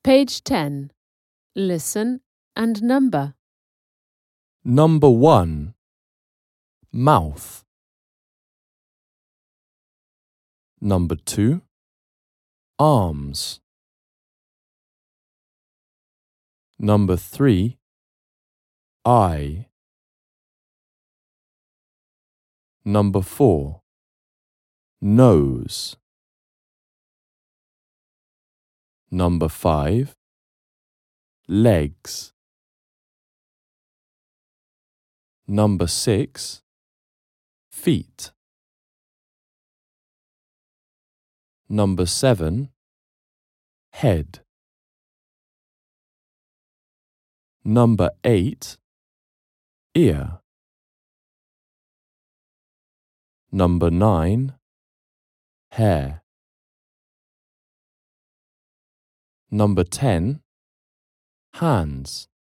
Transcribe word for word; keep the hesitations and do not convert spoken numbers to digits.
Page ten. Listen and number. Number one. Mouth. Number two. Arms. Number three. Eye. Number four. Nose. Number five. Legs. Number six. Feet. Number seven. Head. Number eight. Ear. Number nine. Hair. Number ten. Hands.